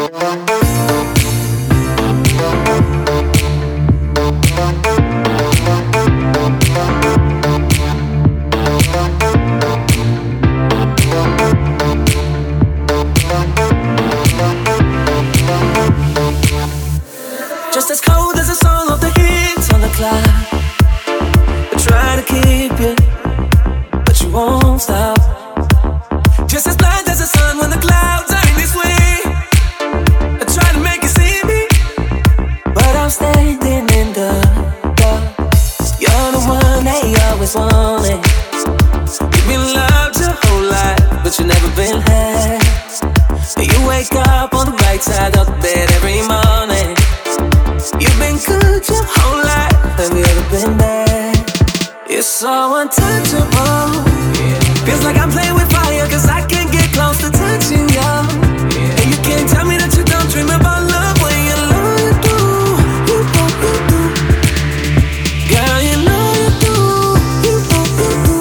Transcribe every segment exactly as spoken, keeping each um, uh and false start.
Just as cold as a song of the hits on the clock. I try to keep you, but you won't stop. Just as blind as the sun when the clouds are in this way. I try to make you see me, but I'm standing in the dark. You're the one they always wanted. You've been loved your whole life, but you've never been had. You wake up on the right side of the bed every morning. You've been good your whole life, have you ever been bad? You're so untouchable. Feels like I'm playing with fire, cause I can't get close to touching you. And you can't tell me that you don't dream about love when you know you do. You know you do. Girl, you know you do. You know you do.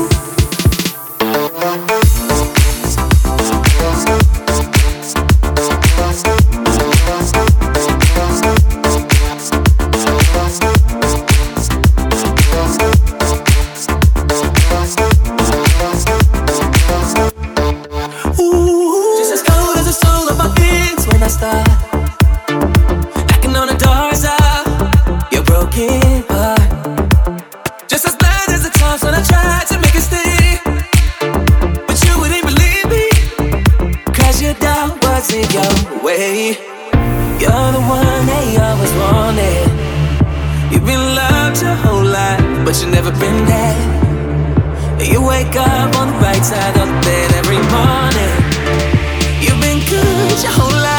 Knocking on the doors of your broken heart. Just as bad as the times when I tried to make it stay, but you wouldn't believe me, cause your doubt wasn't your way. You're the one they always wanted. You've been loved your whole life, but you've never been there. You wake up on the right side of the bed every morning. You've been good your whole life,